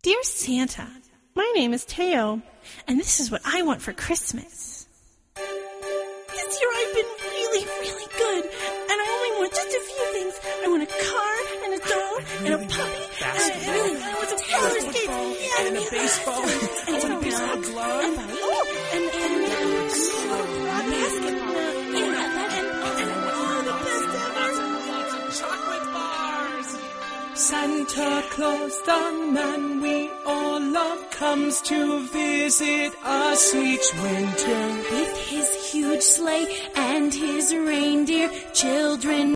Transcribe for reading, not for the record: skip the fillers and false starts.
Dear Santa, my name is Teo, and this is what I want for Christmas. This year I've been really, really good, and I only want just a few things. I want a car, and a dog, and a puppy, and I want some roller skates, and a baseball, and a baseball glove, and a basketball, and the best ever. Lots of chocolate bars. Santa Claus, the man we all love, comes to visit us each winter. With his huge sleigh and his reindeer, children